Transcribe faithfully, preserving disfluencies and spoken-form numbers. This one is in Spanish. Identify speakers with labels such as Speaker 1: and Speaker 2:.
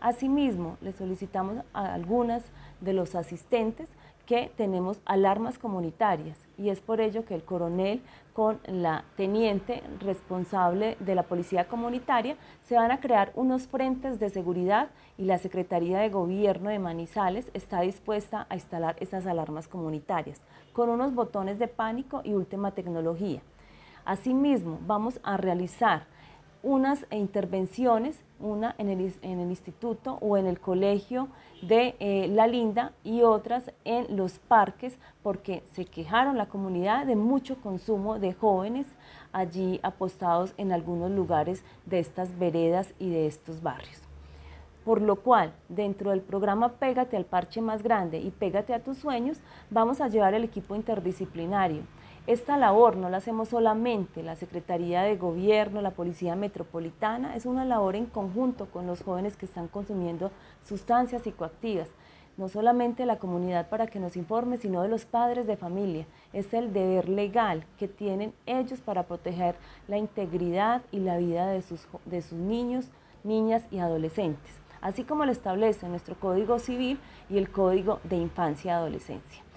Speaker 1: Asimismo, le solicitamos a algunas de los asistentes que tenemos alarmas comunitarias y es por ello que el coronel con la teniente responsable de la policía comunitaria se van a crear unos frentes de seguridad y la Secretaría de Gobierno de Manizales está dispuesta a instalar esas alarmas comunitarias con unos botones de pánico y última tecnología. Asimismo, vamos a realizar unas intervenciones, una en el, en el instituto o en el colegio de eh, La Linda y otras en los parques, porque se quejaron la comunidad de mucho consumo de jóvenes allí apostados en algunos lugares de estas veredas y de estos barrios. Por lo cual, dentro del programa Pégate al Parche Más Grande y Pégate a tus Sueños, vamos a llevar el equipo interdisciplinario. Esta labor no la hacemos solamente la Secretaría de Gobierno, la Policía Metropolitana, es una labor en conjunto con los jóvenes que están consumiendo sustancias psicoactivas. No solamente la comunidad para que nos informe, sino de los padres de familia. Es el deber legal que tienen ellos para proteger la integridad y la vida de sus, de sus niños, niñas y adolescentes, así como lo establece nuestro Código Civil y el Código de Infancia y Adolescencia.